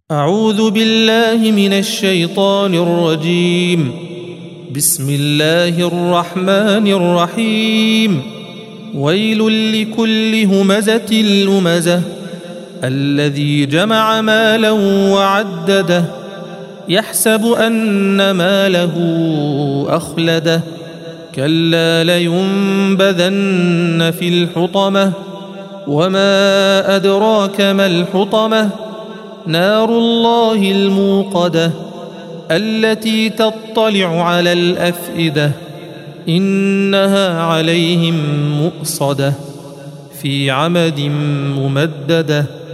أعوذ بالله من الشيطان الرجيم. بسم الله الرحمن الرحيم. ويل لكل همزة لمزة الذي جمع مالا وعدده يحسب أن ماله أخلده كلا لينبذن في الحطمة وما أدراك ما الحطمة نار الله الموقدة التي تطلع على الأفئدة إنها عليهم مؤصدة في عمد ممددة.